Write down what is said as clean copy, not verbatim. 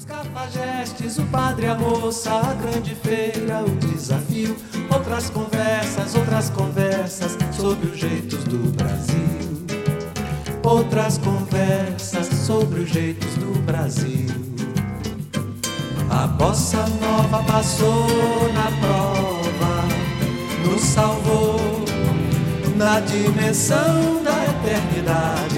Os cafajestes, o padre, a moça, a grande feira, o desafio. Outras conversas sobre os jeitos do Brasil. Outras conversas sobre os jeitos do Brasil. A bossa nova passou na prova, nos salvou na dimensão da eternidade.